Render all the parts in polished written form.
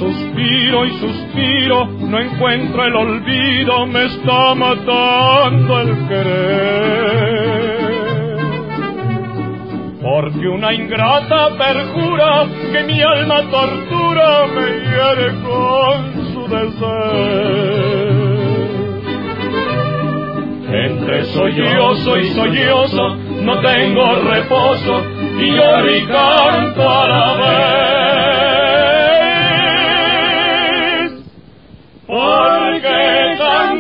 suspiro y suspiro, no encuentro el olvido, me está matando el querer. Porque una ingrata perjura que mi alma tortura, me hiere con su deseo. Entre sollozo y sollozo no tengo reposo, y lloro y canto a la vez. Porque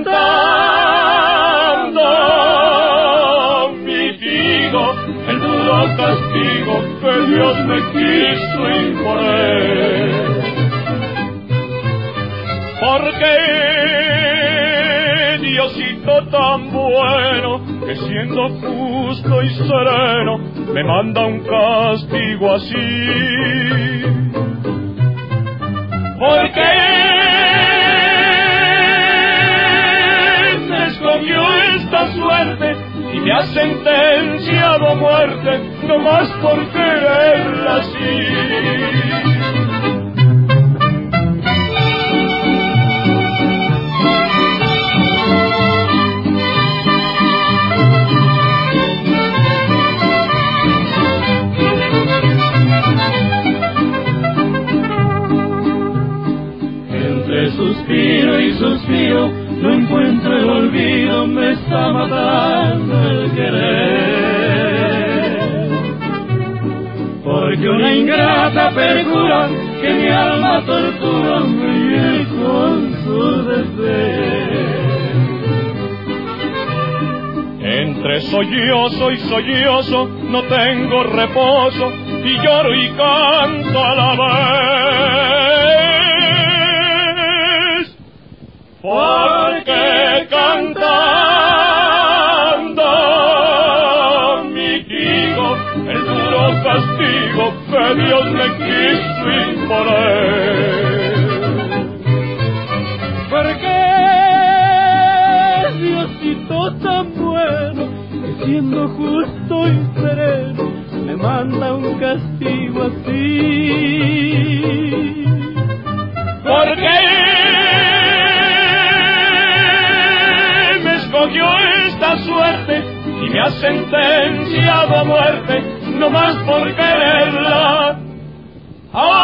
cantando mitigo el duro castigo que Dios me quiso imponer. Porque Diosito tan bueno, que siendo justo y sereno, me manda un castigo así. Porque me escogió esta suerte y me ha sentenciado a muerte, no más por quererla así. Suspiro y suspiro, no encuentro el olvido, me está matando el querer. Porque una ingrata perjura que mi alma tortura, me hiere con su deseo. Entre sollozo y sollozo no tengo reposo, y lloro y canto a la vez. Porque cantando mitigo el duro castigo que Dios me quiso imponer. Porque Diosito tan bueno, que siendo justo y sereno, me manda un castigo así. Porque escogió esta suerte y me ha sentenciado a muerte, no más por quererla.